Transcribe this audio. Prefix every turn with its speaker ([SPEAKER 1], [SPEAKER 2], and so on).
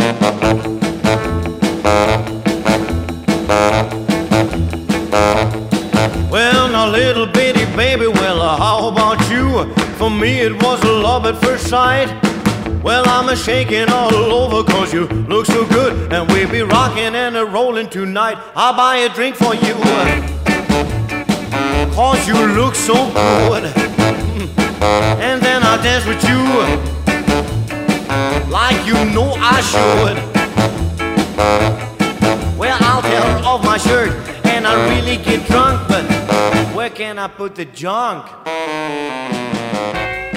[SPEAKER 1] Well, now little bitty baby, well, how about you? For me it was love at first sight. Well, I'm a shaking all over 'cause you look so good, and we'll be rocking and a rolling tonight. I'll buy a drink for you 'cause you look so good. And then I'll dance with you like you know I should. Well, I'll tear off my shirt and I really get drunk, but where can I put the junk?